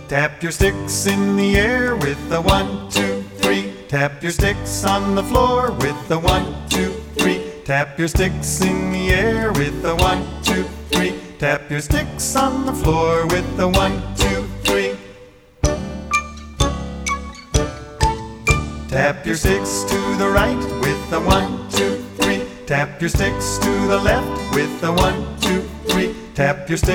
Tap your sticks in the air with a 1, 2, 3. Tap your sticks on the floor with a 1, 2, 3. Tap your sticks in the air with a 1, 2, 3. Tap your sticks on the floor with a 1, 2, 3. Tap your sticks to the right with a 1, 2, 3. Tap your sticks to the left with a 1, 2, 3. Tap your sticks